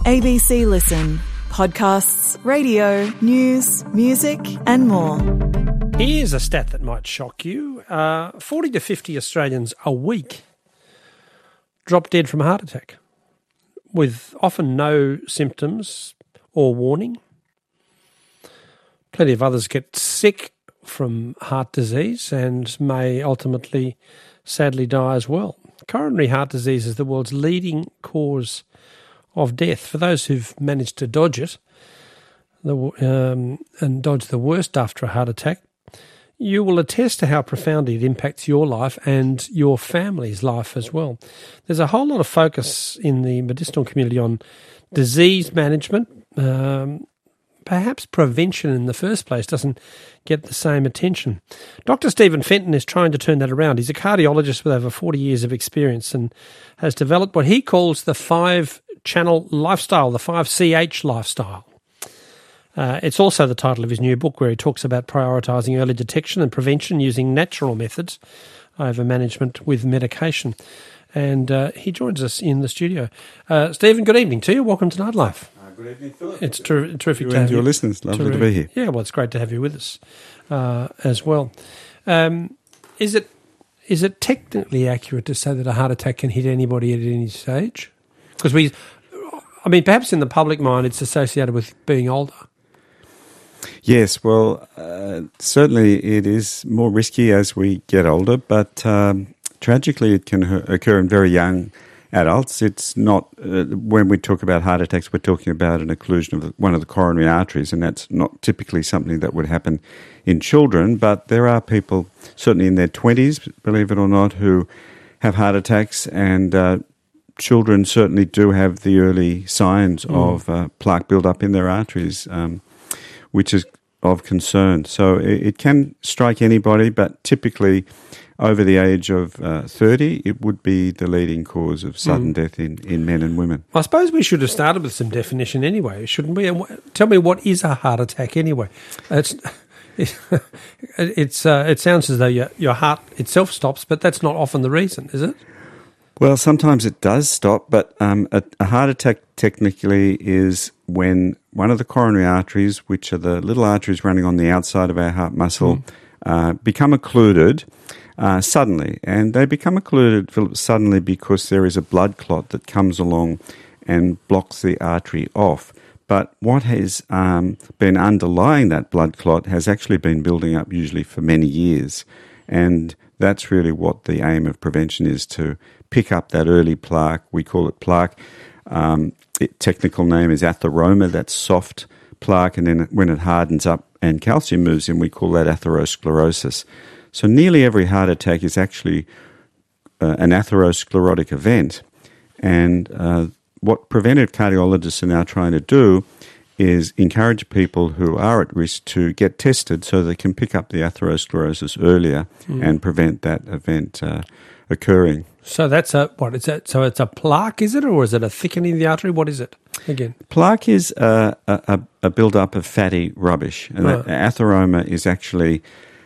ABC Listen. Podcasts, radio, news, music and more. Here's a stat that might shock you. 40 to 50 Australians a week drop dead from a heart attack, with often no symptoms or warning. Plenty of others get sick from heart disease and may ultimately, sadly, die as well. Coronary heart disease is the world's leading cause of death. For those who've managed to dodge it and dodge the worst after a heart attack, you will attest to how profoundly it impacts your life and your family's life as well. There's a whole lot of focus in the medicinal community on disease management. Perhaps prevention in the first place doesn't get the same attention. Dr. Stephen Fenton is trying to turn that around. He's a cardiologist with over 40 years of experience and has developed what he calls the 5-channel lifestyle, the 5CH lifestyle. It's also the title of his new book, where he talks about prioritising early detection and prevention using natural methods over management with medication. And he joins us in the studio. Stephen, good evening to you. Welcome to Nightlife. Good evening, Philip. It's terrific to have you. And your listeners, lovely to be here. Yeah, well, it's great to have you with us as well. Is it technically accurate to say that a heart attack can hit anybody at any stage? Because perhaps in the public mind it's associated with being older. Yes, well, certainly it is more risky as we get older, but tragically it can occur in very young adults. It's not, when we talk about heart attacks, we're talking about an occlusion of one of the coronary arteries, and that's not typically something that would happen in children, but there are people, certainly in their 20s, believe it or not, who have heart attacks, and children certainly do have the early signs of plaque build-up in their arteries, which is of concern. So it can strike anybody, but typically over the age of 30, it would be the leading cause of sudden death in men and women. I suppose we should have started with some definition anyway, shouldn't we? Tell me, what is a heart attack anyway? It sounds as though your heart itself stops, but that's not often the reason, is it? Well, sometimes it does stop, but a heart attack technically is when one of the coronary arteries, which are the little arteries running on the outside of our heart muscle, become occluded suddenly. And they become occluded, Philip, suddenly because there is a blood clot that comes along and blocks the artery off. But what has been underlying that blood clot has actually been building up usually for many years. And that's really what the aim of prevention is, to pick up that early plaque. We call it plaque. Its technical name is atheroma, that's soft plaque, and then when it hardens up and calcium moves in, we call that atherosclerosis. So nearly every heart attack is actually an atherosclerotic event. And what preventive cardiologists are now trying to do is encourage people who are at risk to get tested so they can pick up the atherosclerosis earlier and prevent that event occurring. So that's what is that? So it's a plaque, is it, or is it a thickening of the artery? What is it again? Plaque is a build-up of fatty rubbish, and that atheroma is actually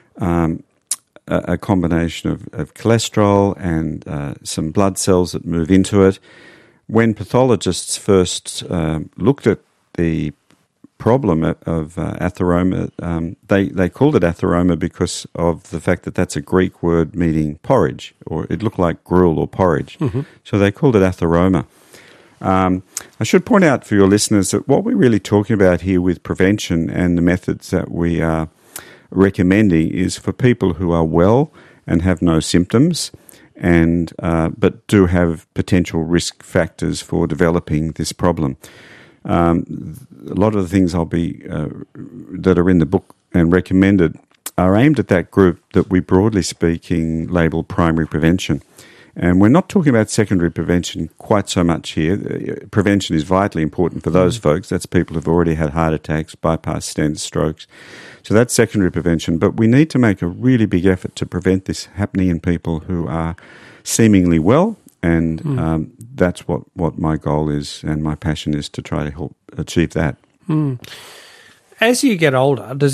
a combination of cholesterol and some blood cells that move into it. When pathologists first looked at the problem of atheroma, they called it atheroma because of the fact that that's a Greek word meaning porridge, or it looked like gruel or porridge. So they called it atheroma. I should point out for your listeners that what we're really talking about here with prevention and the methods that we are recommending is for people who are well and have no symptoms, and but do have potential risk factors for developing this problem. A lot of the things that are in the book and recommended are aimed at that group that we, broadly speaking, label primary prevention. And we're not talking about secondary prevention quite so much here. Prevention is vitally important for those folks. That's people who've already had heart attacks, bypass stents, strokes. So that's secondary prevention. But we need to make a really big effort to prevent this happening in people who are seemingly well. And that's what my goal is, and my passion is to try to help achieve that. As you get older, do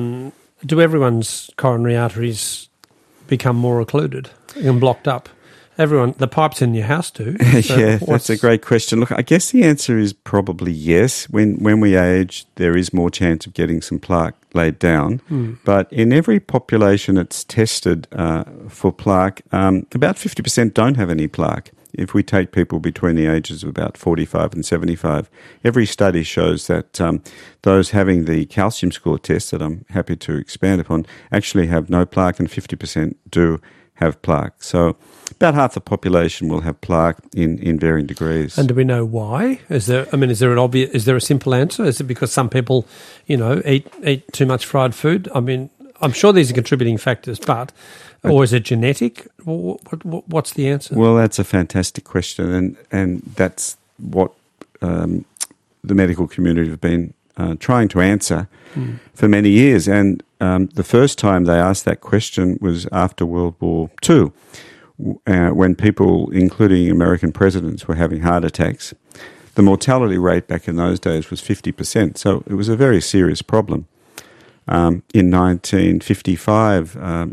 everyone's coronary arteries become more occluded and blocked up? everyone, the pipes in your house do. So Yeah, that's a great question. Look, I guess the answer is probably yes. When we age, there is more chance of getting some plaque laid down. But in every population that's tested for plaque, about 50% don't have any plaque. If we take people between the ages of about 45 and 75, every study shows that those having the calcium score test that I'm happy to expand upon actually have no plaque, and 50% do have plaque. So about half the population will have plaque in varying degrees. And do we know why? Is there a simple answer? Is it because some people, eat too much fried food? I mean, I'm sure these are contributing factors, or is it genetic? What's the answer? Well, that's a fantastic question, and that's what the medical community have been trying to answer for many years. And the first time they asked that question was after World War II, when people, including American presidents, were having heart attacks. The mortality rate back in those days was 50%, so it was a very serious problem. In 1955,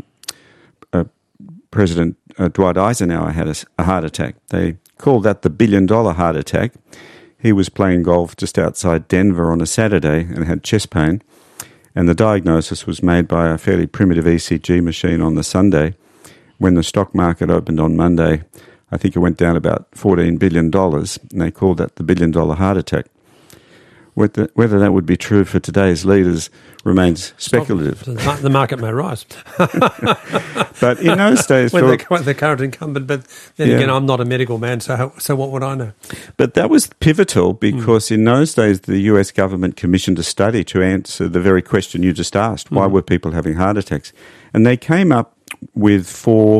President Dwight Eisenhower had a heart attack. They called that the $1 billion heart attack. He was playing golf just outside Denver on a Saturday and had chest pain, and the diagnosis was made by a fairly primitive ECG machine on the Sunday. When the stock market opened on Monday, I think it went down about $14 billion, and they called that the $1 billion heart attack. Whether that would be true for today's leaders remains speculative. The market may rise. But in those days... the current incumbent, but then again, I'm not a medical man, so what would I know? But that was pivotal because in those days, the US government commissioned a study to answer the very question you just asked. Why were people having heart attacks? And they came up with 4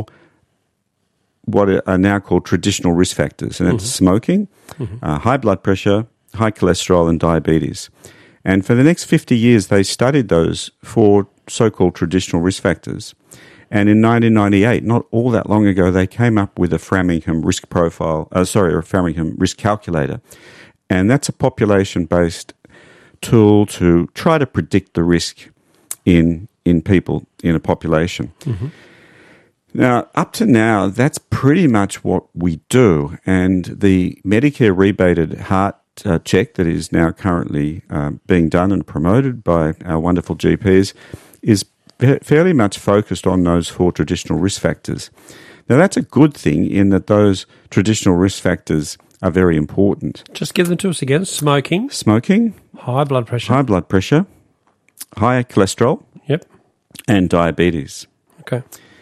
what are now called traditional risk factors, and it's smoking, high blood pressure, high cholesterol, and diabetes. And for the next 50 years, they studied those 4 so-called traditional risk factors. And in 1998, not all that long ago, they came up with a Framingham risk Framingham risk calculator. And that's a population-based tool to try to predict the risk in people in a population. Now, up to now, that's pretty much what we do. And the Medicare rebated heart check that is now currently being done and promoted by our wonderful GPs is fairly much focused on those 4 traditional risk factors. Now, that's a good thing in that those traditional risk factors are very important. Just give them to us again. Smoking, high blood pressure, high cholesterol, and diabetes. Okay.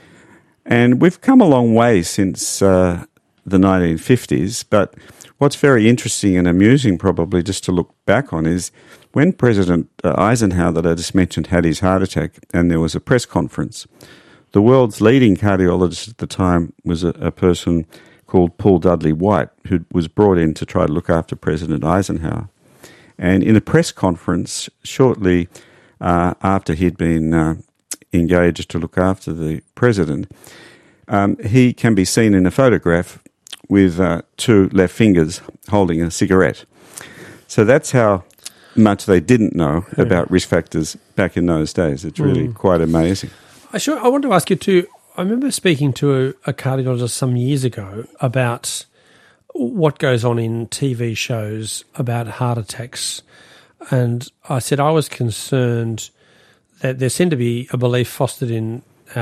And we've come a long way since the 1950s, but what's very interesting and amusing probably just to look back on is when President Eisenhower, that I just mentioned, had his heart attack and there was a press conference, the world's leading cardiologist at the time was a person called Paul Dudley White, who was brought in to try to look after President Eisenhower. And in a press conference shortly after he'd been engaged to look after the president, he can be seen in a photograph with 2 left fingers holding a cigarette. So that's how much they didn't know about risk factors back in those days. It's really quite amazing. I want to ask you too, I remember speaking to a cardiologist some years ago about what goes on in TV shows about heart attacks. And I said I was concerned that there seemed to be a belief fostered in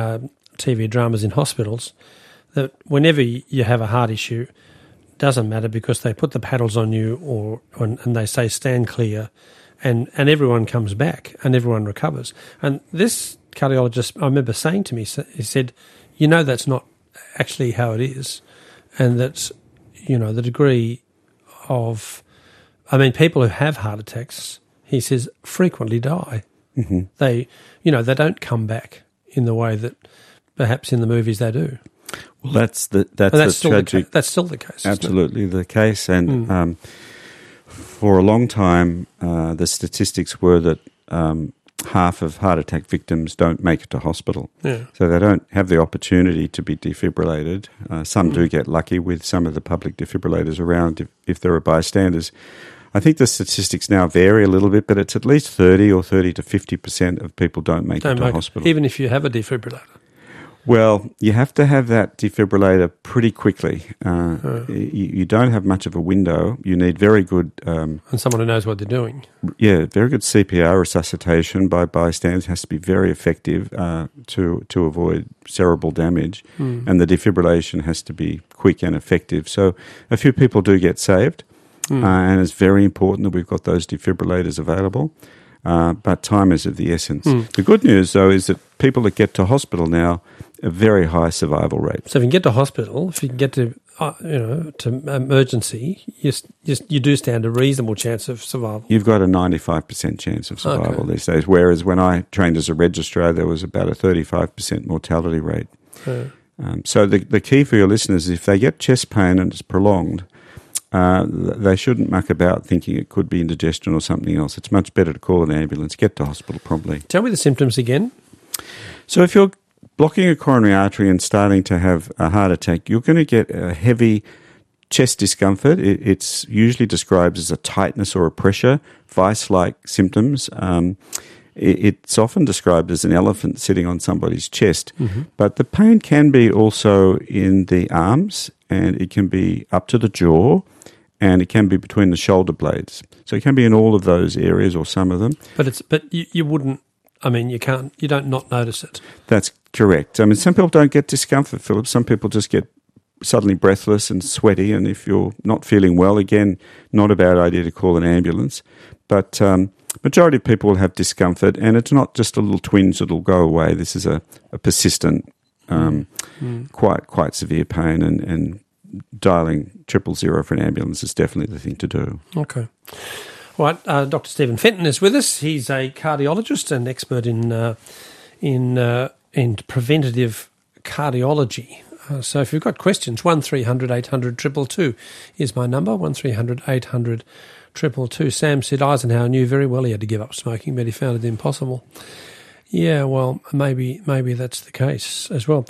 TV dramas in hospitals that whenever you have a heart issue, doesn't matter because they put the paddles on you and they say stand clear and everyone comes back and everyone recovers. And this cardiologist, I remember saying to me, he said, that's not actually how it is, and that, the degree of, people who have heart attacks, he says, frequently die. They don't come back in the way that perhaps in the movies they do. Well, that's the tragic. That's still the case. Absolutely the case, and for a long time, the statistics were that half of heart attack victims don't make it to hospital. So they don't have the opportunity to be defibrillated. Some do get lucky with some of the public defibrillators around if there are bystanders. I think the statistics now vary a little bit, but it's at least 30 to 50% of people don't make it to hospital. Even if you have a defibrillator? Well, you have to have that defibrillator pretty quickly. You don't have much of a window. You need very good... and someone who knows what they're doing. Yeah, very good CPR resuscitation by bystanders has to be very effective to avoid cerebral damage, and the defibrillation has to be quick and effective. So a few people do get saved, and it's very important that we've got those defibrillators available. But time is of the essence. The good news, though, is that people that get to hospital now, a very high survival rate. So if you can get to hospital, if you can get to to emergency, you do stand a reasonable chance of survival. You've got a 95% chance of survival these days, whereas when I trained as a registrar, there was about a 35% mortality rate. So the key for your listeners is if they get chest pain and it's prolonged, they shouldn't muck about thinking it could be indigestion or something else. It's much better to call an ambulance, get to hospital promptly. Tell me the symptoms again. So if you're blocking a coronary artery and starting to have a heart attack, you're going to get a heavy chest discomfort. It's usually described as a tightness or a pressure, vice-like symptoms. It's often described as an elephant sitting on somebody's chest. But the pain can be also in the arms, and it can be up to the jaw, and it can be between the shoulder blades. So it can be in all of those areas or some of them. But you wouldn't. I mean, you don't not notice it. That's correct. I mean, some people don't get discomfort, Philip. Some people just get suddenly breathless and sweaty. And if you're not feeling well, again, not a bad idea to call an ambulance. But majority of people will have discomfort, and it's not just a little twinge that'll go away. This is a persistent, quite severe pain, and dialing 000 for an ambulance is definitely the thing to do. Okay. All right, Dr. Stephen Fenton is with us. He's a cardiologist and expert in preventative cardiology. So if you've got questions, 1300 800 222 is my number, 1300 800 222. Sam said Eisenhower knew very well he had to give up smoking, but he found it impossible. Yeah, well, maybe that's the case as well.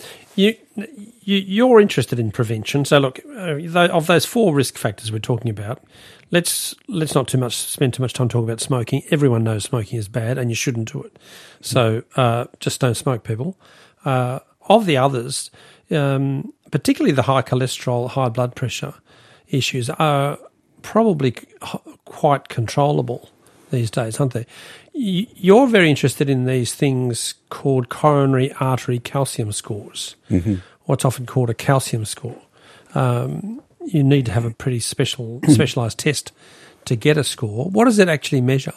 You're interested in prevention. So look, of those 4 risk factors we're talking about, let's not spend too much time talking about smoking. Everyone knows smoking is bad, and you shouldn't do it. So just don't smoke, people. Of the others, particularly the high cholesterol, high blood pressure issues are probably quite controllable these days, aren't they? You're very interested in these things called coronary artery calcium scores, what's often called a calcium score. You need to have a pretty specialised test to get a score. What does it actually measure?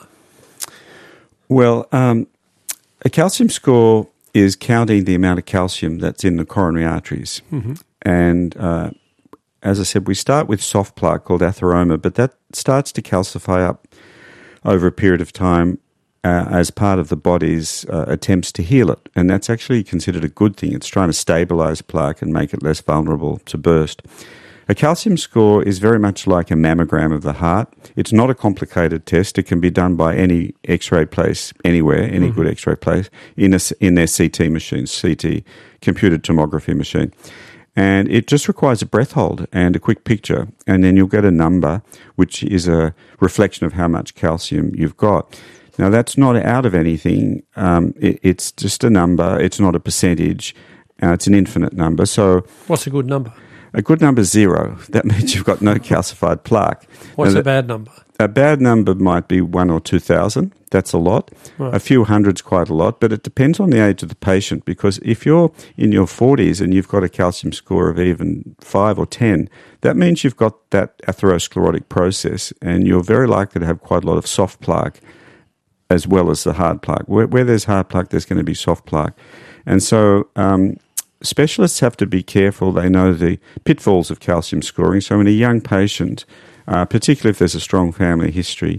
Well, a calcium score is counting the amount of calcium that's in the coronary arteries. And as I said, we start with soft plaque called atheroma, but that starts to calcify up over a period of time as part of the body's attempts to heal it. And that's actually considered a good thing. It's trying to stabilise plaque and make it less vulnerable to burst. A calcium score is very much like a mammogram of the heart. It's not a complicated test. It can be done by any X-ray place anywhere, any good X-ray place, in their CT machine, CT computed tomography machine. And it just requires a breath hold and a quick picture, and then you'll get a number, which is a reflection of how much calcium you've got. Now, that's not out of anything. It's just a number. It's not a percentage. It's an infinite number. So, what's a good number? A good number is 0. That means you've got no calcified plaque. What's a bad number? A bad number might be 1,000 or 2,000. That's a lot. Right. A few hundred's quite a lot, but it depends on the age of the patient, because if you're in your 40s and you've got a calcium score of even 5 or 10, that means you've got that atherosclerotic process, and you're very likely to have quite a lot of soft plaque as well as the hard plaque. Where there's hard plaque, there's going to be soft plaque. And so specialists have to be careful. They know the pitfalls of calcium scoring. So in a young patient, particularly if there's a strong family history,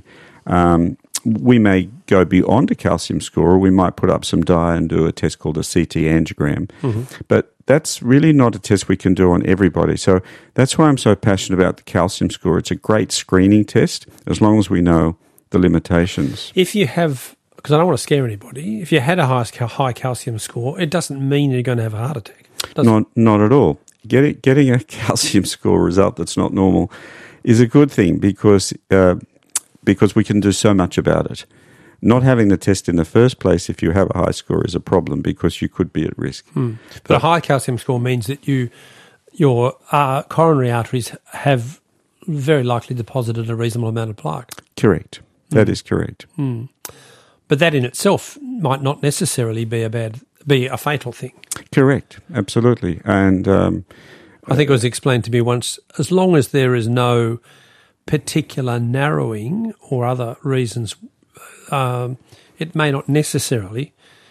we may go beyond a calcium score, or we might put up some dye and do a test called a CT angiogram. But that's really not a test we can do on everybody. So that's why I'm so passionate about the calcium score. It's a great screening test, as long as we know the limitations. If you have, because I don't want to scare anybody, if you had a high calcium score, it doesn't mean you're going to have a heart attack, does it? Not at all. Getting a calcium score result that's not normal is a good thing, because we can do so much about it. not having the test in the first place, if you have a high score, is a problem because you could be at risk. But a high calcium score means that your coronary arteries have very likely deposited a reasonable amount of plaque. Correct. That is correct. But that in itself might not necessarily be a fatal thing. Correct. Absolutely. And I think it was explained to me once, as long as there is no particular narrowing or other reasons, it may not necessarily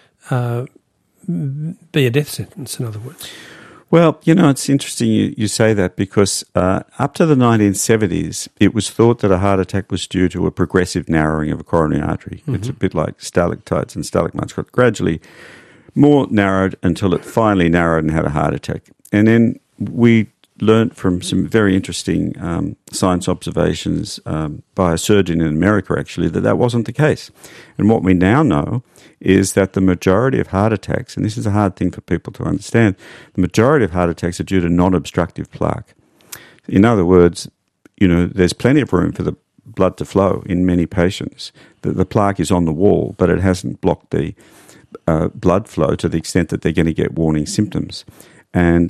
be a death sentence, in other words. Well, it's interesting you say that because up to the 1970s, it was thought that a heart attack was due to a progressive narrowing of a coronary artery. It's a bit like stalactites and stalagmites, got gradually more narrowed until it finally narrowed and had a heart attack. And then we learnt from some very interesting science observations by a surgeon in America, actually, that wasn't the case. And what we now know is that the majority of heart attacks, and this is a hard thing for people to understand, the majority of heart attacks are due to non-obstructive plaque. In other words, there's plenty of room for the blood to flow in many patients. The plaque is on the wall, but it hasn't blocked the blood flow to the extent that they're going to get warning symptoms. And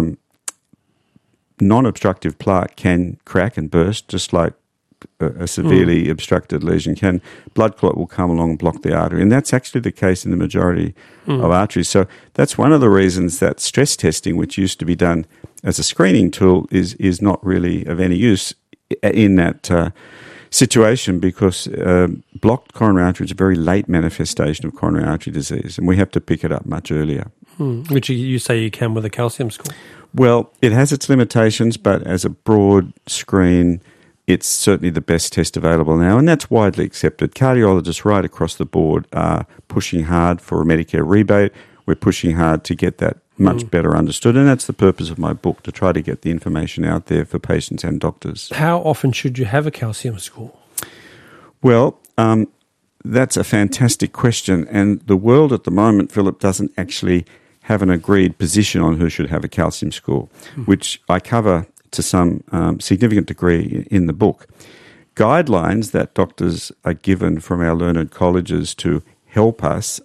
non-obstructive plaque can crack and burst, just like a severely obstructed lesion can. Blood clot will come along and block the artery, and that's actually the case in the majority of arteries. So that's one of the reasons that stress testing, which used to be done as a screening tool, is not really of any use in that situation, because blocked coronary artery is a very late manifestation of coronary artery disease, and we have to pick it up much earlier. Which you say you can with a calcium score? Well, it has its limitations, but as a broad screen, it's certainly the best test available now, and that's widely accepted. Cardiologists right across the board are pushing hard for a Medicare rebate. We're pushing hard to get that much better understood, and that's the purpose of my book, to try to get the information out there for patients and doctors. How often should you have a calcium score? Well, that's a fantastic question, and the world at the moment, Philip, doesn't actually have an agreed position on who should have a calcium score, which I cover to some significant degree in the book. Guidelines that doctors are given from our learned colleges to help us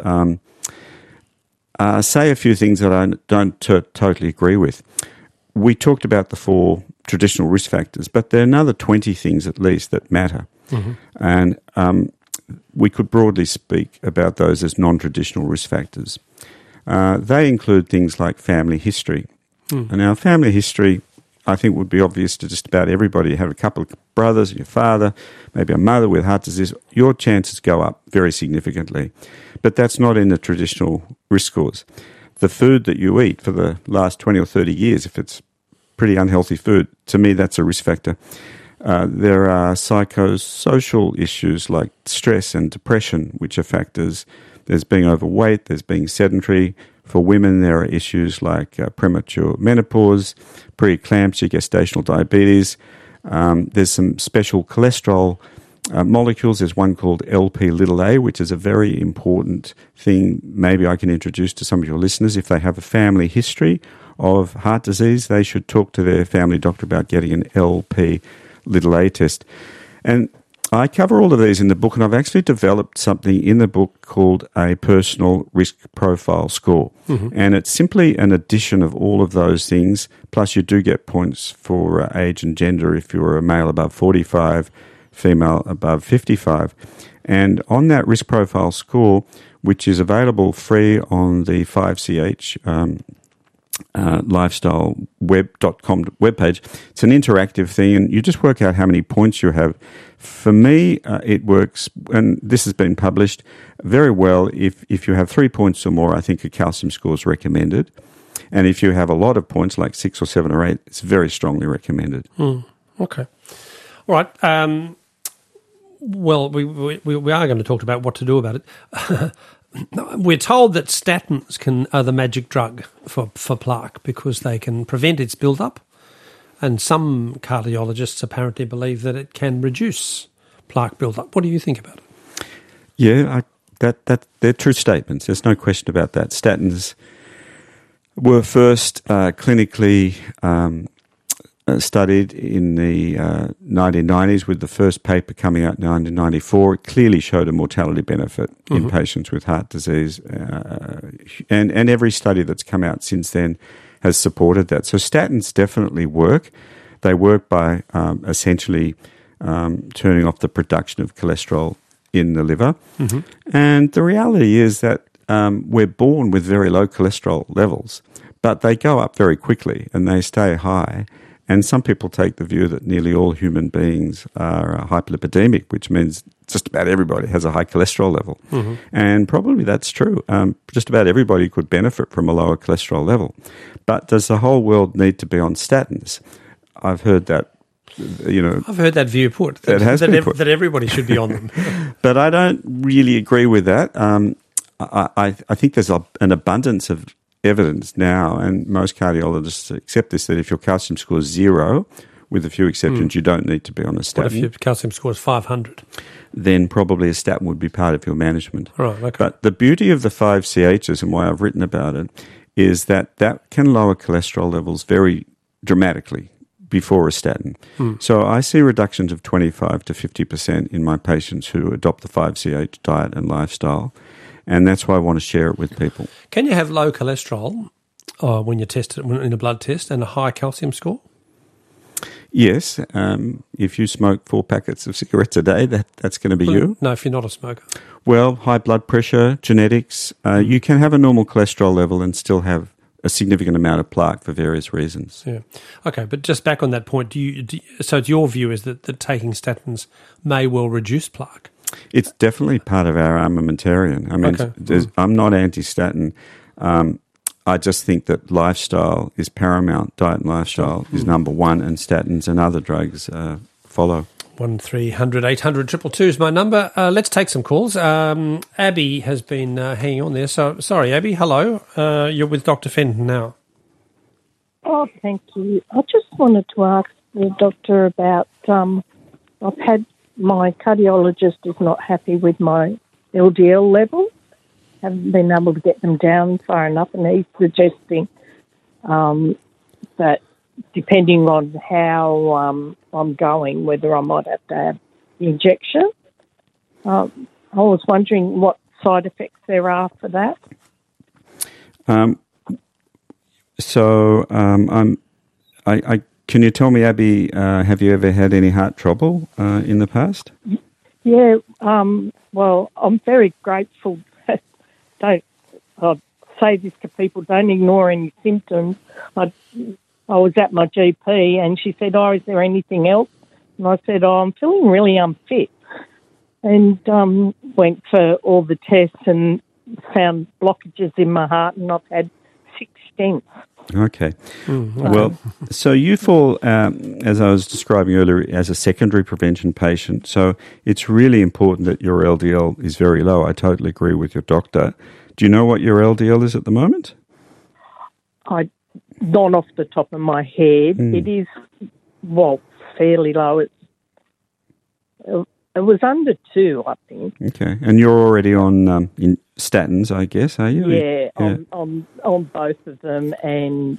say a few things that I don't totally agree with. We talked about the 4 traditional risk factors, but there are another 20 things at least that matter. And we could broadly speak about those as non-traditional risk factors. They include things like family history. And now family history, I think, would be obvious to just about everybody. You have a couple of brothers, your father, maybe a mother with heart disease, your chances go up very significantly. But that's not in the traditional risk scores. The food that you eat for the last 20 or 30 years, if it's pretty unhealthy food, to me that's a risk factor. There are psychosocial issues like stress and depression, which are factors. There's being overweight, there's being sedentary. For women, there are issues like premature menopause, preeclampsia, gestational diabetes. There's some special cholesterol molecules. There's one called LP-little-a, which is a very important thing maybe I can introduce to some of your listeners. If they have a family history of heart disease, they should talk to their family doctor about getting an LP-little-a test. And I cover all of these in the book, and I've actually developed something in the book called a personal risk profile score. And it's simply an addition of all of those things, plus you do get points for age and gender if you're a male above 45, female above 55. And on that risk profile score, which is available free on the 5CH lifestyleweb.com webpage, it's an interactive thing, and you just work out how many points you have. For me, it works, and this has been published very well. If you have 3 points or more, I think a calcium score is recommended. And if you have a lot of points, like 6 or 7 or 8, it's very strongly recommended. Okay. All right. Well, we are going to talk about what to do about it. We're told that statins are the magic drug for plaque because they can prevent its build-up. And some cardiologists apparently believe that it can reduce plaque build-up. What do you think about it? Yeah, they're true statements. There's no question about that. Statins were first clinically studied in the 1990s with the first paper coming out in 1994. It clearly showed a mortality benefit in patients with heart disease. And every study that's come out since then has supported that. So statins definitely work. They work by essentially turning off the production of cholesterol in the liver. And the reality is that we're born with very low cholesterol levels, but they go up very quickly and they stay high. And some people take the view that nearly all human beings are hyperlipidemic, which means just about everybody has a high cholesterol level. And probably that's true. Just about everybody could benefit from a lower cholesterol level. But does the whole world need to be on statins? I've heard that, I've heard that view put. That everybody should be on them. But I don't really agree with that. I think there's an abundance of evidence now, and most cardiologists accept this, that if your calcium score is 0, with a few exceptions, you don't need to be on a statin. What if your calcium score is 500? Then probably a statin would be part of your management. Right, okay. But the beauty of the 5-CHs, and why I've written about it, is that can lower cholesterol levels very dramatically before a statin. So I see reductions of 25 to 50% in my patients who adopt the 5-CH diet and lifestyle. And that's why I want to share it with people. Can you have low cholesterol when you test it in a blood test and a high calcium score? Yes. If you smoke 4 packets of cigarettes a day, that's going to be you. No, if you're not a smoker. Well, high blood pressure, genetics. You can have a normal cholesterol level and still have a significant amount of plaque for various reasons. Yeah. Okay, but just back on that point, so it's your view is that taking statins may well reduce plaque? It's definitely part of our armamentarium. I mean, I'm not anti-statin. I just think that lifestyle is paramount. Diet and lifestyle is number one, and statins and other drugs follow. 1300 800 222 is my number. Let's take some calls. Abby has been hanging on there. So sorry, Abby. Hello. You're with Dr. Fenton now. Oh, thank you. I just wanted to ask the doctor about. I've had my cardiologist is not happy with my LDL level. Haven't been able to get them down far enough, and he's suggesting that depending on how I'm going, whether I might have to have the injection. I was wondering what side effects there are for that. Can you tell me, Abby, have you ever had any heart trouble in the past? Yeah, well, I'm very grateful. I'd say this to people, don't ignore any symptoms. I was at my GP and she said, is there anything else? And I said, I'm feeling really unfit. And went for all the tests and found blockages in my heart, and I've had 6 stents. Okay. Well, so you fall, as I was describing earlier, as a secondary prevention patient. So it's really important that your LDL is very low. I totally agree with your doctor. Do you know what your LDL is at the moment? Not off the top of my head. It is, fairly low. It was under 2, I think. Okay. And you're already on in statins, I guess, are you? Yeah. On both of them, and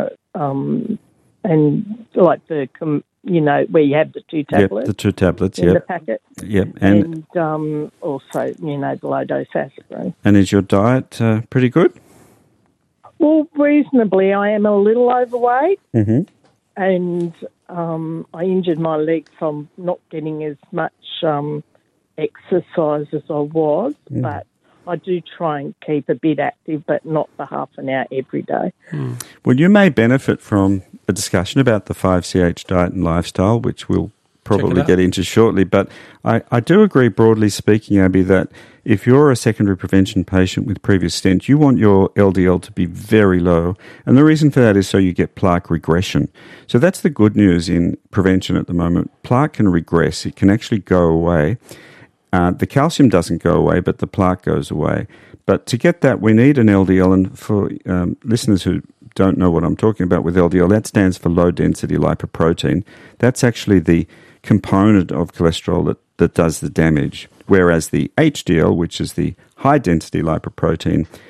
and like the where you have the 2 tablets. Yep, the 2 tablets. In the packet. Yep. And also the low dose aspirin. And is your diet pretty good? Well, reasonably. I am a little overweight, and I injured my leg from not getting as much exercise as I was, but I do try and keep a bit active, but not for half an hour every day. Well, you may benefit from a discussion about the 5-CH diet and lifestyle, which we'll probably get into shortly. But I do agree, broadly speaking, Abby, that if you're a secondary prevention patient with previous stents, you want your LDL to be very low. And the reason for that is so you get plaque regression. So that's the good news in prevention at the moment. Plaque can regress. It can actually go away. The calcium doesn't go away, but the plaque goes away. But to get that, we need an LDL. And for listeners who don't know what I'm talking about with LDL, that stands for low-density lipoprotein. That's actually the component of cholesterol that does the damage, whereas the HDL, which is the high-density lipoprotein,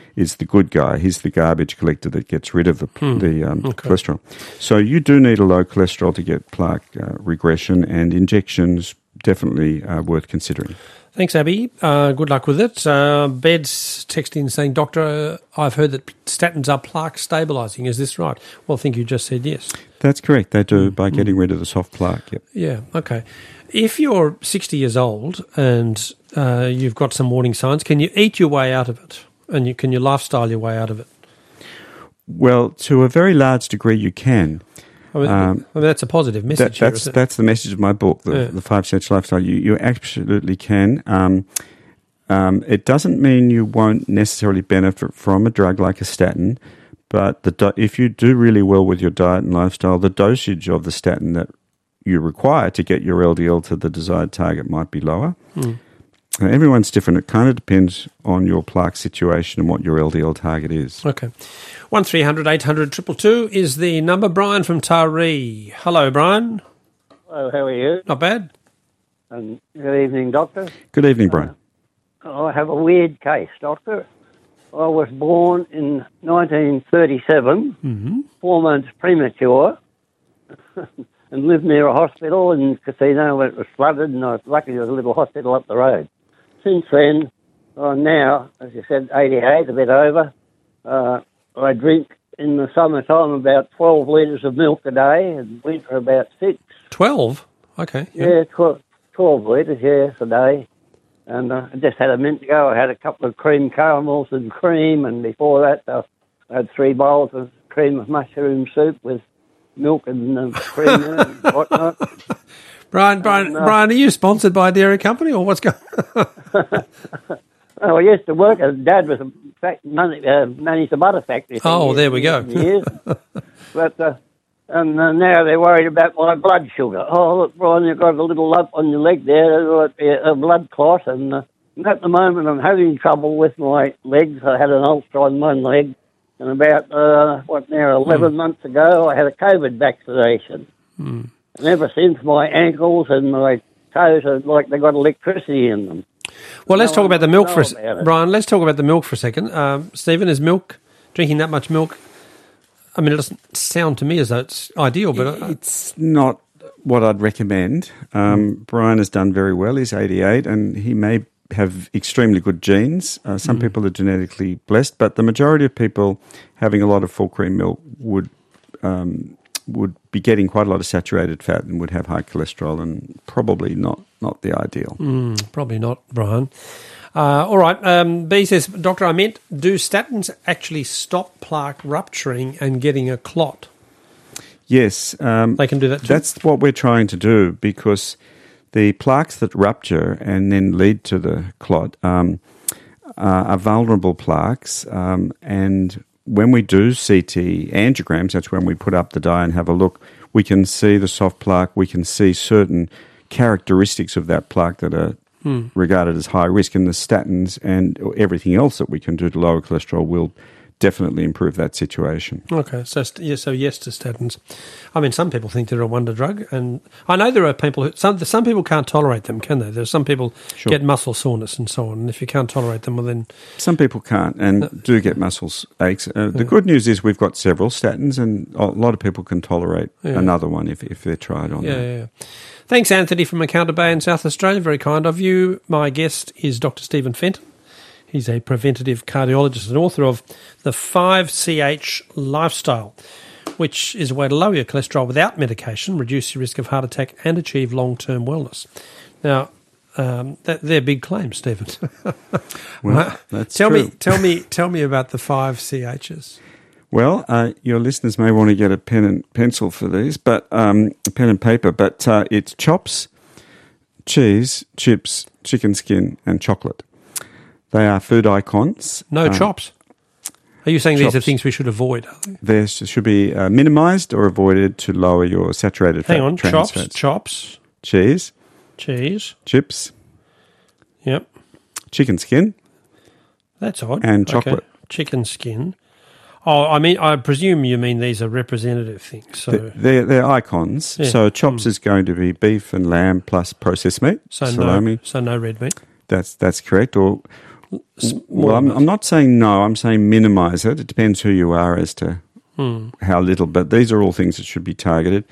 is the good guy. He's the garbage collector that gets rid of the Okay. cholesterol. So you do need a low cholesterol to get plaque regression, and injections definitely worth considering. Thanks, Abby. Good luck with it. Bed's texting saying, Doctor, I've heard that statins are plaque stabilising. Is this right? Well, I think you just said yes. That's correct. They do by getting rid of the soft plaque. Yep. Yeah, okay. If you're 60 years old and you've got some warning signs, can you eat your way out of it? And can you lifestyle your way out of it? Well, to a very large degree, you can. I mean, that's a positive message. That's the message of my book, the 5 Essential Lifestyle. You absolutely can. It doesn't mean you won't necessarily benefit from a drug like a statin, but if you do really well with your diet and lifestyle, the dosage of the statin that you require to get your LDL to the desired target might be lower. Everyone's different. It kind of depends on your plaque situation and what your LDL target is. Okay. 1300 800 222 is the number. Brian from Taree. Hello, Brian. Hello, how are you? Not bad. And good evening, Doctor. Good evening, Brian. I have a weird case, Doctor. I was born in 1937, 4 months premature, and lived near a hospital in Casino when it was flooded, and I was lucky there was a little hospital up the road. Since then, I'm now, as you said, 88, a bit over. I drink in the summertime about 12 litres of milk a day, and winter about 6. 12? Okay. Yeah, 12 litres, yes, a day. And I just had a minute ago, I had a couple of cream caramels and cream, and before that I had 3 bowls of cream of mushroom soup with milk and cream in it and whatnot. Brian, are you sponsored by a dairy company or what's going on? Oh, I used to work. Dad was managed a butter factory. Oh, there we go. Years. But and now they're worried about my blood sugar. Oh, look, Brian, you've got a little lump on your leg there. There might be a blood clot. And at the moment, I'm having trouble with my legs. I had an ulcer on one leg. And about, 11 months ago, I had a COVID vaccination. And ever since, my ankles and my toes are like they got electricity in them. Well, let's talk about the milk for a second. Brian, let's talk about the milk for a second. Stephen, is drinking that much milk? I mean, it doesn't sound to me as though it's ideal, but it's not what I'd recommend. Brian has done very well. He's 88, and he may have extremely good genes. Some people are genetically blessed, but the majority of people having a lot of full cream milk would be getting quite a lot of saturated fat and would have high cholesterol, and probably not the ideal. Probably not, Brian. All right. B says, Doctor, I meant, do statins actually stop plaque rupturing and getting a clot? Yes. They can do that too? That's what we're trying to do, because the plaques that rupture and then lead to the clot are vulnerable plaques, and when we do CT angiograms, that's when we put up the dye and have a look, we can see the soft plaque, we can see certain characteristics of that plaque that are regarded as high risk, and the statins and everything else that we can do to lower cholesterol will definitely improve that situation. Okay, so yes to statins. I mean, some people think they're a wonder drug, and I know there are people who some people can't tolerate them, can they? There's some people get muscle soreness and so on, and if you can't tolerate them, well then some people can't and do get muscle aches. The good news is we've got several statins, and a lot of people can tolerate another one if they're tried on. Yeah. Thanks, Anthony from Encounter Bay in South Australia. Very kind of you. My guest is Dr. Stephen Fenton. He's a preventative cardiologist and author of The 5CH Lifestyle, which is a way to lower your cholesterol without medication, reduce your risk of heart attack, and achieve long-term wellness. Now, they're big claims, Stephen. Well, that's true. Tell me about the 5CHs. Well, your listeners may want to get a pen and pencil for these, but a pen and paper. But it's chops, cheese, chips, chicken skin, and chocolate. They are food icons. No chops. Are you saying chops. These are things we should avoid? They should be minimised or avoided to lower your saturated fat. Hang on, trans fats. chops, cheese, chips, yep, chicken skin. That's odd. And chocolate. Okay. Chicken skin. Oh, I presume you mean these are representative things. So they're icons. Yeah. So chops is going to be beef and lamb plus processed meat, salami. So no red meat. That's correct. Or Well, I'm not saying no. I'm saying minimise it. It depends who you are as to how little. But these are all things that should be targeted.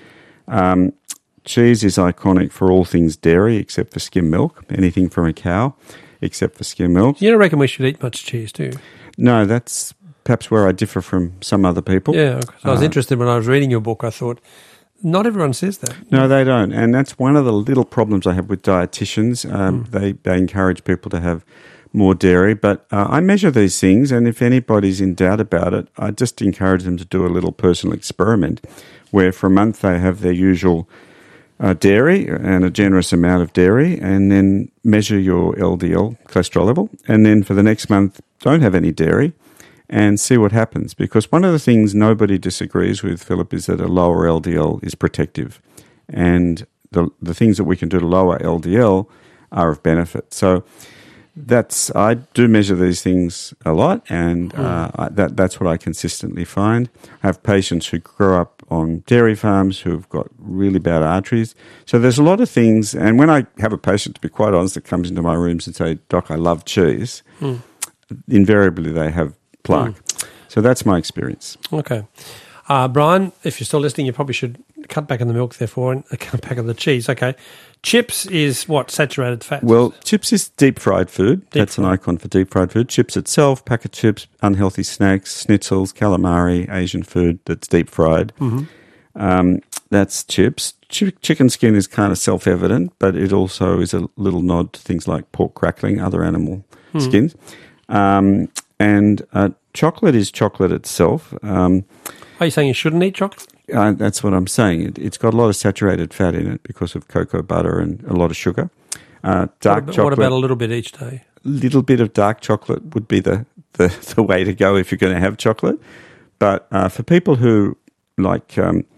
Cheese is iconic for all things dairy except for skim milk. Anything from a cow except for skim milk. You don't reckon we should eat much cheese, do you? No, that's perhaps where I differ from some other people. Yeah, I was interested when I was reading your book. I thought, not everyone says that. No, they don't. And that's one of the little problems I have with dietitians. They encourage people to have more dairy. But I measure these things, and if anybody's in doubt about it, I just encourage them to do a little personal experiment where for a month they have their usual dairy and a generous amount of dairy, and then measure your LDL cholesterol level. And then for the next month, don't have any dairy and see what happens. Because one of the things nobody disagrees with, Philip, is that a lower LDL is protective. And the things that we can do to lower LDL are of benefit. So I do measure these things a lot, and that's what I consistently find. I have patients who grow up on dairy farms who've got really bad arteries. So there's a lot of things, and when I have a patient, to be quite honest, that comes into my rooms and say, "Doc, I love cheese," invariably they have plaque. So that's my experience. Okay. Brian, if you're still listening, you probably should cut back on the milk, therefore, and cut back on the cheese. Okay. Chips is what? Saturated fat? Well, chips is deep-fried food. That's an icon for deep-fried food. Chips itself, packet chips, unhealthy snacks, schnitzels, calamari, Asian food that's deep-fried. That's chips. Chicken skin is kind of self-evident, but it also is a little nod to things like pork crackling, other animal skins. And chocolate is chocolate itself. Are you saying you shouldn't eat chocolate? That's what I'm saying. It's got a lot of saturated fat in it because of cocoa butter and a lot of sugar. Chocolate. What about a little bit each day? A little bit of dark chocolate would be the way to go if you're going to have chocolate. But for people who, like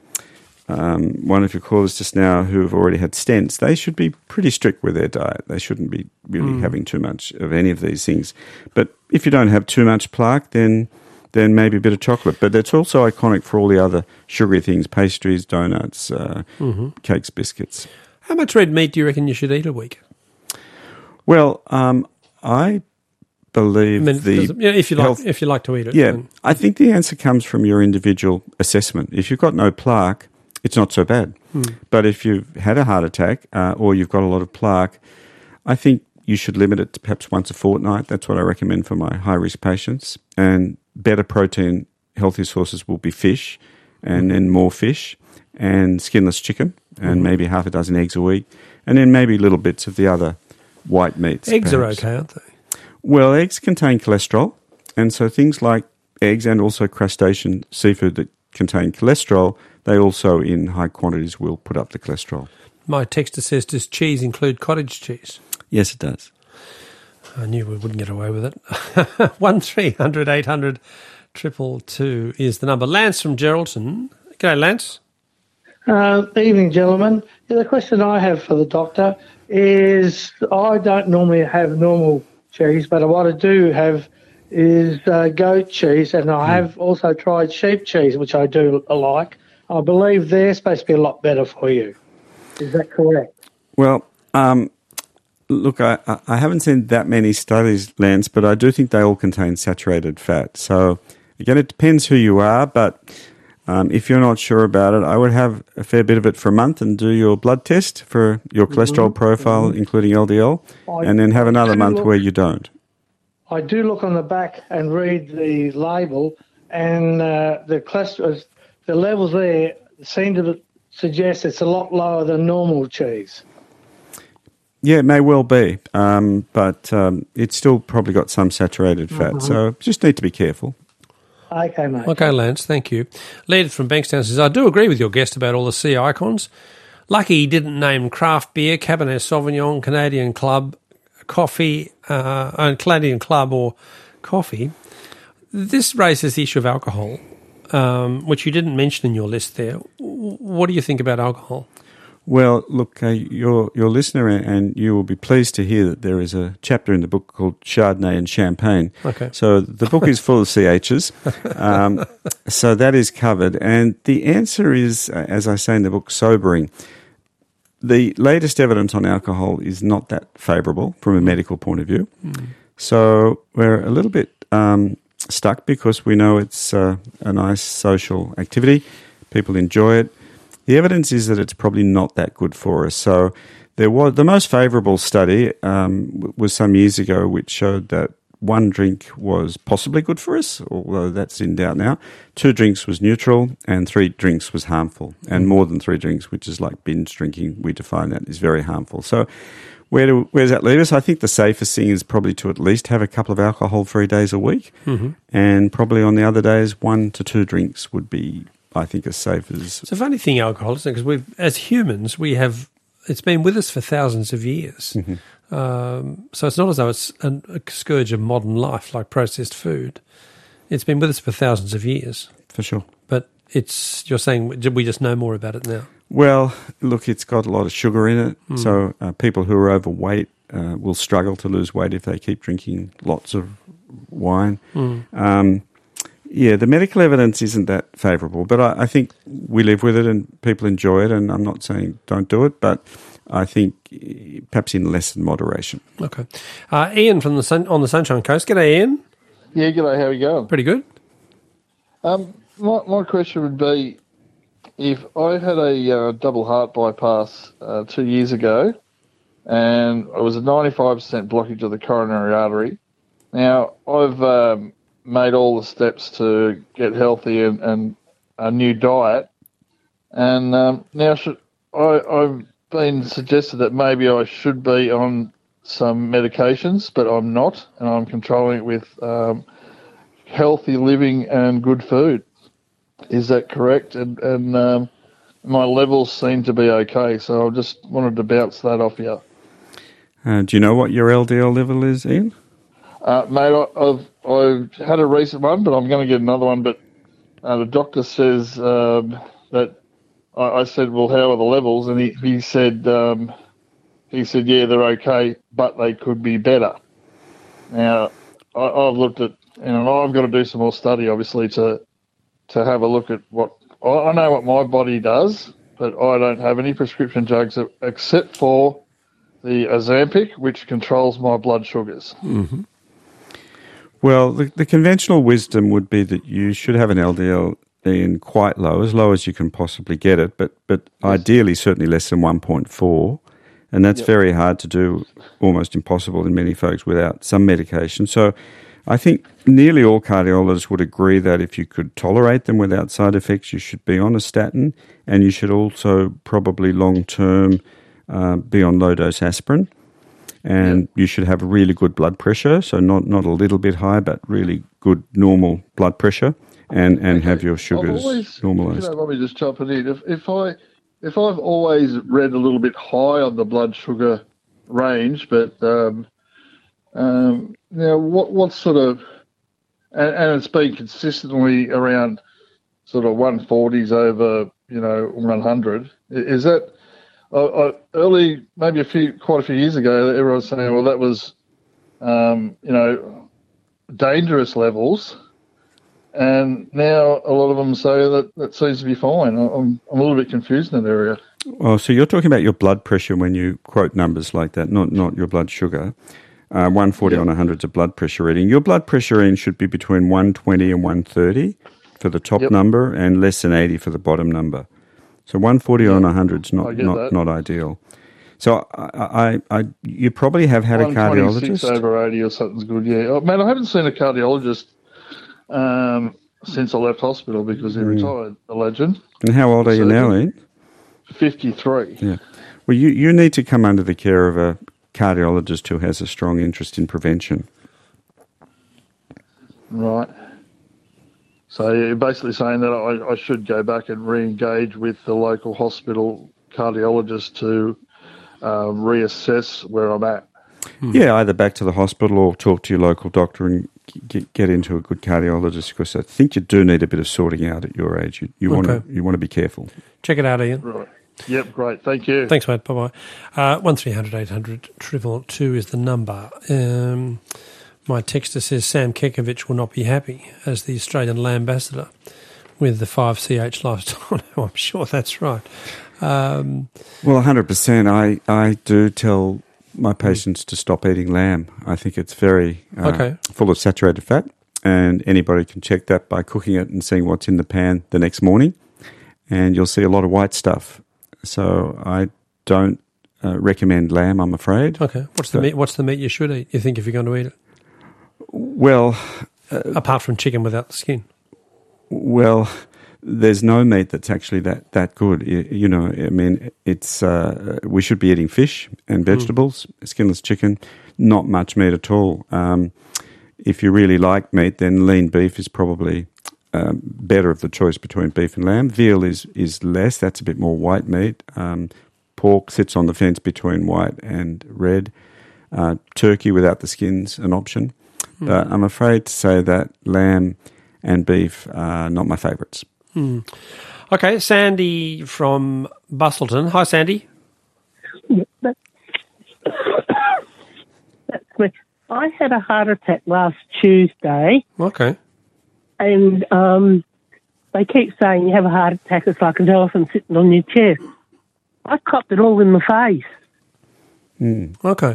one of your callers just now, who have already had stents, they should be pretty strict with their diet. They shouldn't be really having too much of any of these things. But if you don't have too much plaque, then maybe a bit of chocolate. But it's also iconic for all the other sugary things, pastries, donuts, cakes, biscuits. How much red meat do you reckon you should eat a week? Well, I believe if you like to eat it. Yeah, I think the answer comes from your individual assessment. If you've got no plaque, it's not so bad. But if you've had a heart attack or you've got a lot of plaque, I think you should limit it to perhaps once a fortnight. That's what I recommend for my high-risk patients. And better protein, healthier sources will be fish, and then more fish, and skinless chicken, and maybe half a dozen eggs a week, and then maybe little bits of the other white meats. Eggs perhaps. are okay, aren't they? Well, eggs contain cholesterol, and so things like eggs and also crustacean seafood that contain cholesterol, they also in high quantities will put up the cholesterol. My texter says, does cheese include cottage cheese? Yes, it does. I knew we wouldn't get away with it. 1300 800 222 is the number. Lance from Geraldton. G'day, Lance. Evening, gentlemen. The question I have for the doctor is I don't normally have normal cheese, but what I do have is goat cheese, and I have also tried sheep cheese, which I do like. I believe they're supposed to be a lot better for you. Is that correct? Well, look, I haven't seen that many studies, Lance, but I do think they all contain saturated fat. So, again, it depends who you are, but if you're not sure about it, I would have a fair bit of it for a month and do your blood test for your cholesterol profile, including LDL, and then have another month where you don't. I do look on the back and read the label, and the cholesterol, the levels there seem to suggest it's a lot lower than normal cheese. Yeah, it may well be, but it's still probably got some saturated fat, so just need to be careful. Okay, mate. Okay, Lance, thank you. Lead from Bankstown says, I do agree with your guest about all the sea icons. Lucky he didn't name craft beer, Cabernet Sauvignon, Canadian Club, coffee, Canadian Club or coffee. This raises the issue of alcohol, which you didn't mention in your list there. What do you think about alcohol? Well, look, your listener and you will be pleased to hear that there is a chapter in the book called Chardonnay and Champagne. Okay. So the book is full of CHs. So that is covered. And the answer is, as I say in the book, sobering. The latest evidence on alcohol is not that favourable from a medical point of view. So we're a little bit stuck because we know it's a nice social activity. People enjoy it. The evidence is that it's probably not that good for us. So there was the most favourable study was some years ago, which showed that 1 drink was possibly good for us, although that's in doubt now. 2 drinks was neutral, and 3 drinks was harmful. And more than 3 drinks, which is like binge drinking, we define that is very harmful. So where does that leave us? I think the safest thing is probably to at least have a couple of alcohol-free days a week, and probably on the other days 1 to 2 drinks would be, I think, as safe as. It's a funny thing, alcohol, isn't it? Because as humans, it's been with us for thousands of years. So it's not as though it's a scourge of modern life like processed food. It's been with us for thousands of years. For sure. But you're saying we just know more about it now? Well, look, it's got a lot of sugar in it. So people who are overweight will struggle to lose weight if they keep drinking lots of wine. Yeah, the medical evidence isn't that favourable, but I think we live with it and people enjoy it, and I'm not saying don't do it, but I think perhaps in less than moderation. Okay. Ian from on the Sunshine Coast. G'day, Ian. Yeah, g'day. How are you going? Pretty good. My question would be, if I had a double heart bypass 2 years ago, and it was a 95% blockage of the coronary artery. Now, I've made all the steps to get healthy and a new diet, and now I've been suggested that maybe I should be on some medications, but I'm not, and I'm controlling it with healthy living and good food. Is that correct? And my levels seem to be okay, so I just wanted to bounce that off you. Do you know what your LDL level is, Ian? Mate, I've had a recent one, but I'm going to get another one. But the doctor says that I said, well, how are the levels? And he said, yeah, they're okay, but they could be better. Now, I've looked at, I've got to do some more study, obviously, to have a look at what I know what my body does, but I don't have any prescription drugs except for the Ozempic, which controls my blood sugars. Mm-hmm. Well, the conventional wisdom would be that you should have an LDL in quite low as you can possibly get it, but yes, ideally certainly less than 1.4, and that's very hard to do, almost impossible in many folks without some medication. So I think nearly all cardiologists would agree that if you could tolerate them without side effects, you should be on a statin, and you should also probably long-term be on low-dose aspirin. And you should have a really good blood pressure, so not a little bit high, but really good normal blood pressure, and have your sugars normalised. Let me just chop it in. If I've always read a little bit high on the blood sugar range, but now what sort of, and it's been consistently around sort of 140s over 100. Is that? Early, maybe quite a few years ago, everyone was saying, well, that was, dangerous levels. And now a lot of them say that seems to be fine. I'm a little bit confused in that area. Oh, so you're talking about your blood pressure when you quote numbers like that, not your blood sugar. 140 on 100 is a blood pressure reading. Your blood pressure reading should be between 120 and 130 for the top number and less than 80 for the bottom number. So 140 on 100 is not ideal. So you probably have had a cardiologist. 126 over 80 or something's good, yeah. Oh, man, I haven't seen a cardiologist since I left hospital because he retired, the legend. And how old are you now, Ian? 53. Yeah. Well, you need to come under the care of a cardiologist who has a strong interest in prevention. Right. So you're basically saying that I should go back and re-engage with the local hospital cardiologist to reassess where I'm at. Yeah, either back to the hospital or talk to your local doctor and get into a good cardiologist, because I think you do need a bit of sorting out at your age. You want to be careful. Check it out, Ian. Right. Yep, great. Thank you. Thanks, mate. Bye-bye. 1300 800 222 is the number. My texter says Sam Kekovich will not be happy as the Australian ambassador with the 5CH lifestyle. I'm sure that's right. Well, 100%. I do tell my patients to stop eating lamb. I think it's very Okay. full of saturated fat, and anybody can check that by cooking it and seeing what's in the pan the next morning, and you'll see a lot of white stuff. So I don't recommend lamb, I'm afraid. Okay. What's the meat you should eat, you think, if you're going to eat it? Well, Apart from chicken without the skin. well, there's no meat that's actually that good. You know, I mean, it's we should be eating fish and vegetables, skinless chicken, not much meat at all. If you really like meat, then lean beef is probably better of the choice between beef and lamb. Veal is less. That's a bit more white meat. Pork sits on the fence between white and red. Turkey without the skin's an option. But I'm afraid to say that lamb and beef are not my favourites. Okay, Sandy from Bustleton. Hi, Sandy. That's me. I had a heart attack last Tuesday, Okay. and they keep saying you have a heart attack, it's like an elephant sitting on your chest. I copped it all in the face. Okay.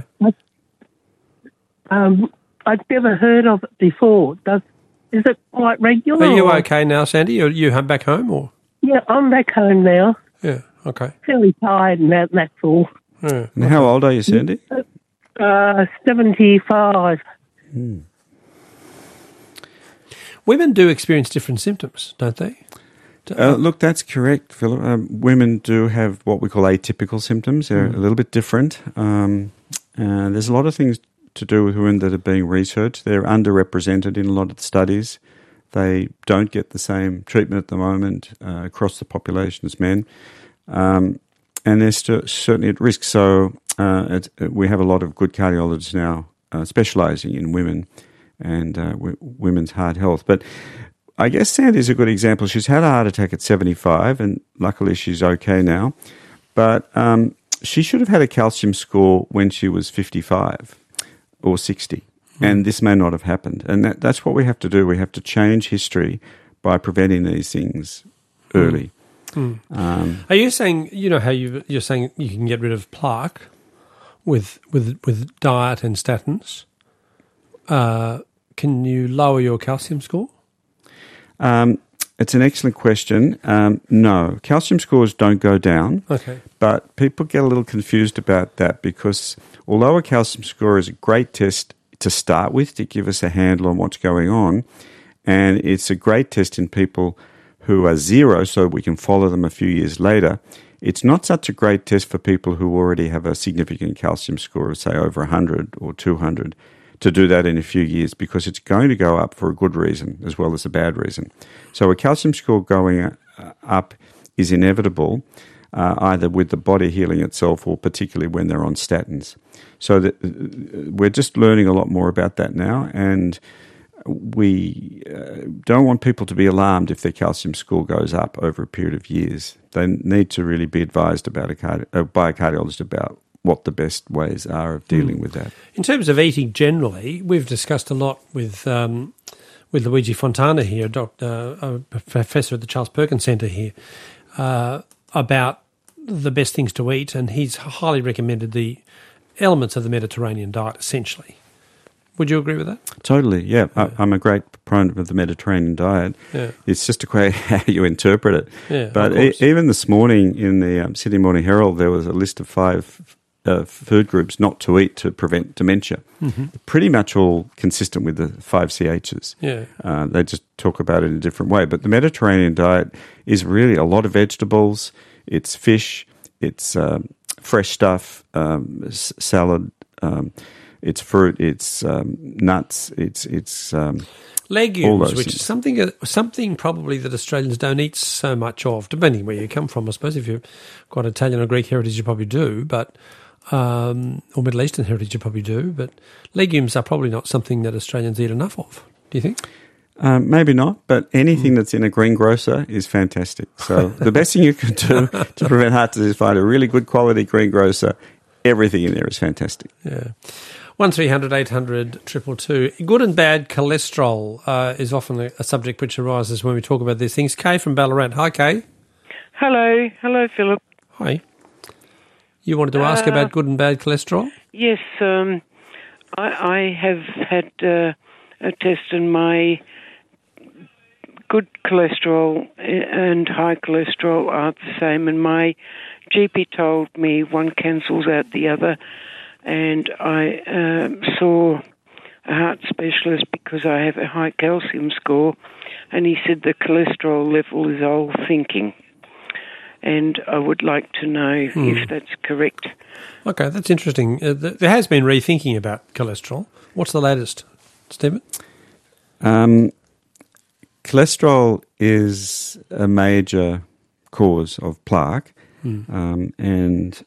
I'd never heard of it before. Is it quite regular? Are you or- okay now, Sandy? Are you back home or? Yeah, I'm back home now. Yeah. Okay. Fairly tired and that's all. Yeah. And how old are you, Sandy? 75. Women do experience different symptoms, don't they? Look, that's correct, Philip. Women do have what we call atypical symptoms. They're a little bit different. There's a lot of things to do with women that are being researched. They're underrepresented in a lot of the studies. They don't get the same treatment at the moment across the population as men. And they're certainly at risk. So we have a lot of good cardiologists now specialising in women and women's heart health. But I guess Sandy's a good example. She's had a heart attack at 75, and luckily she's okay now. But she should have had a calcium score when she was 55 or 60, and this may not have happened. And that's what we have to do. We have to change history by preventing these things early. Are you saying, you know how you're saying you can get rid of plaque with diet and statins? Can you lower your calcium score? It's an excellent question. No, calcium scores don't go down. Okay. But people get a little confused about that because although a calcium score is a great test to start with to give us a handle on what's going on, and it's a great test in people who are zero so we can follow them a few years later, it's not such a great test for people who already have a significant calcium score of, say, over 100 or 200 to do that in a few years because it's going to go up for a good reason as well as a bad reason. So a calcium score going up is inevitable, either with the body healing itself or particularly when they're on statins. So we're just learning a lot more about that now, and we don't want people to be alarmed if their calcium score goes up over a period of years. They need to really be advised by a cardiologist about what the best ways are of dealing with that. In terms of eating generally, we've discussed a lot with Luigi Fontana here, a professor at the Charles Perkins Centre here, about the best things to eat, and he's highly recommended the elements of the Mediterranean diet, essentially. Would you agree with that? Totally, yeah. I'm a great proponent of the Mediterranean diet. Yeah. It's just a question how you interpret it. Yeah, but of course. Even this morning in the Sydney Morning Herald, there was a list of 5 food groups not to eat to prevent dementia. Pretty much all consistent with the 5 CHs. Yeah. They just talk about it in a different way. But the Mediterranean diet is really a lot of vegetables. It's fish. It's fresh stuff, salad. It's fruit. It's nuts. It's legumes, which things. is something probably that Australians don't eat so much of, depending where you come from. I suppose if you've got Italian or Greek heritage, you probably do, but or Middle Eastern heritage, you probably do. But legumes are probably not something that Australians eat enough of. Do you think? Maybe not, but anything that's in a greengrocer is fantastic. So the best thing you can do to prevent heart disease is find a really good quality greengrocer. Everything in there is fantastic. Yeah. 1300 800 222. Good and bad cholesterol is often a subject which arises when we talk about these things. Kay from Ballarat. Hi, Kay. Hello, Philip. Hi. You wanted to ask about good and bad cholesterol? Yes, I have had a test, and my good cholesterol and high cholesterol are the same, and my GP told me one cancels out the other, and I saw a heart specialist because I have a high calcium score, and he said the cholesterol level is old thinking, and I would like to know if that's correct. Okay, that's interesting. There has been rethinking about cholesterol. What's the latest, Stephen? Cholesterol is a major cause of plaque, and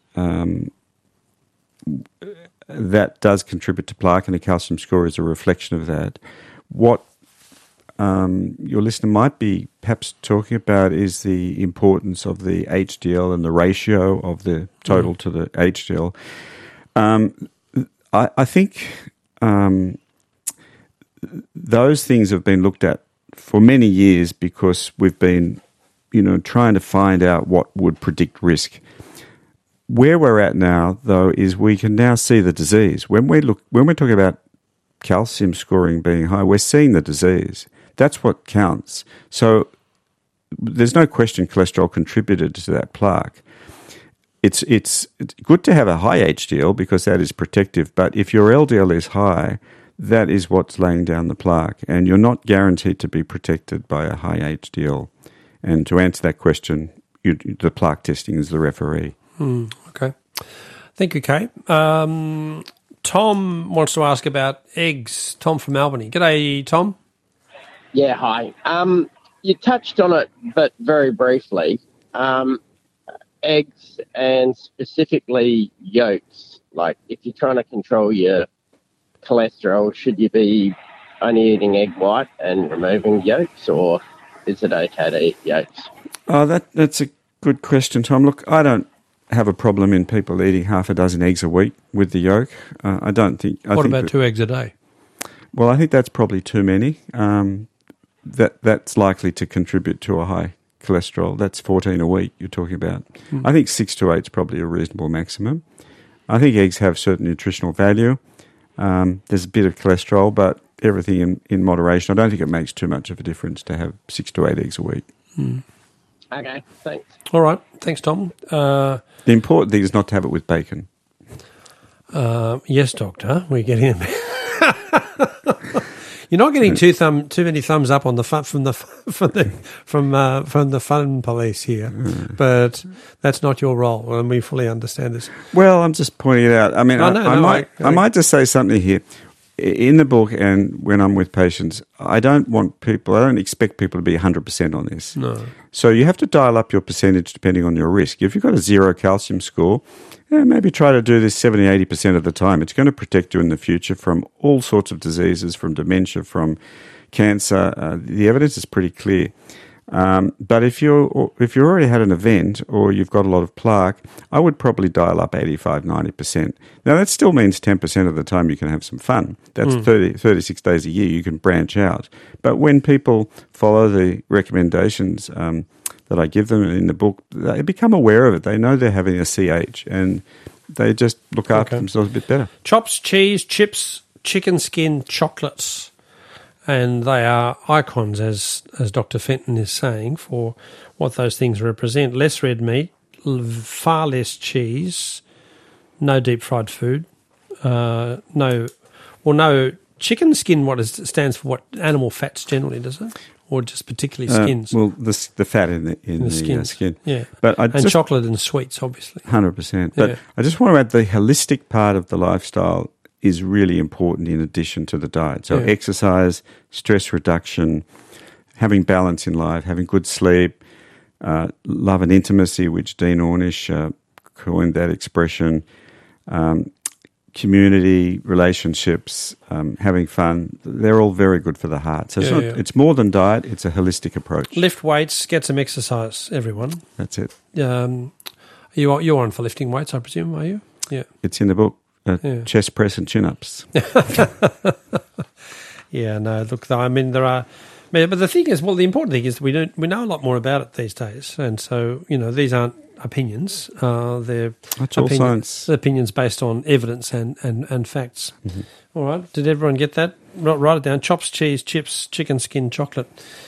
that does contribute to plaque, and the calcium score is a reflection of that. What your listener might be perhaps talking about is the importance of the HDL and the ratio of the total to the HDL. I think those things have been looked at for many years because we've been, trying to find out what would predict risk. Where we're at now, though, is we can now see the disease. When we're talking about calcium scoring being high, we're seeing the disease. That's what counts. So there's no question cholesterol contributed to that plaque. It's good to have a high HDL because that is protective, but if your LDL is high, that is what's laying down the plaque, and you're not guaranteed to be protected by a high HDL. And to answer that question, the plaque testing is the referee. Okay. Thank you, Kate. Tom wants to ask about eggs. Tom from Albany. G'day, Tom. Yeah, hi. You touched on it, but very briefly. Eggs and specifically yolks. Like, if you're trying to control your cholesterol, should you be only eating egg white and removing yolks, or is it okay to eat yolks? Oh, that's a good question, Tom. Look, I don't have a problem in people eating half a dozen eggs a week with the yolk. I don't think... What about 2 eggs a day? Well, I think that's probably too many. That's likely to contribute to a high cholesterol. That's 14 a week you're talking about. I think 6 to 8 is probably a reasonable maximum. I think eggs have certain nutritional value. There's a bit of cholesterol, but everything in moderation. I don't think it makes too much of a difference to have 6 to 8 eggs a week. Okay, thanks. All right, thanks, Tom. The important thing is not to have it with bacon. Yes, Doctor, we're getting a You're not getting too many thumbs up on the from the fun police here, but that's not your role, and we fully understand this. Well, I'm just pointing it out. I mean, I might just say something here. In the book and when I'm with patients, I don't expect people to be 100% on this. No. So you have to dial up your percentage depending on your risk. If you've got a 0 calcium score, maybe try to do this 70, 80% of the time. It's going to protect you in the future from all sorts of diseases, from dementia, from cancer. The evidence is pretty clear. But if you already had an event or you've got a lot of plaque, I would probably dial up 85, 90%. Now, that still means 10% of the time you can have some fun. That's 36 days a year you can branch out. But when people follow the recommendations that I give them in the book, they become aware of it. They know they're having a CH and they just look after themselves a bit better. Chops, cheese, chips, chicken skin, chocolates. And they are icons, as Dr. Fenton is saying, for what those things represent. Less red meat, far less cheese, no deep fried food, no chicken skin. Stands for what? Animal fats generally, does it, or just particularly skins? Well, the fat in the skin. Yeah, but chocolate and sweets, obviously. 100%. But I just want to add the holistic part of the lifestyle is really important in addition to the diet. So exercise, stress reduction, having balance in life, having good sleep, love and intimacy, which Dean Ornish coined that expression, community, relationships, having fun, they're all very good for the heart. So it's more than diet, it's a holistic approach. Lift weights, get some exercise, everyone. That's it. You're on for lifting weights, I presume, are you? Yeah. It's in the book. Chest press and chin-ups. Yeah, no, look, I mean, there are... But the thing is, the important thing is we know a lot more about it these days. And so, these aren't opinions. They're That's all science. Opinions based on evidence and facts. Mm-hmm. All right. Did everyone get that? Write it down. Chops, cheese, chips, chicken skin, chocolate.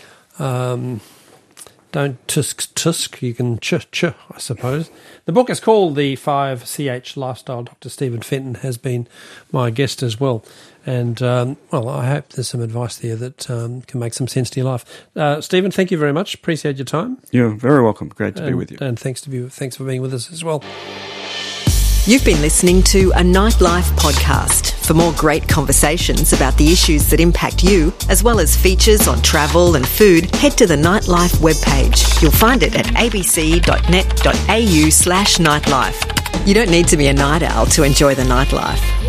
Don't tusk. You can ch, I suppose. The book is called The 5CH Lifestyle. Dr. Stephen Fenton has been my guest as well. And, I hope there's some advice there that can make some sense to your life. Stephen, thank you very much. Appreciate your time. You're very welcome. Great to be with you. And thanks for being with us as well. You've been listening to a Nightlife podcast. For more great conversations about the issues that impact you, as well as features on travel and food, head to the Nightlife webpage. You'll find it at abc.net.au/nightlife. You don't need to be a night owl to enjoy the nightlife.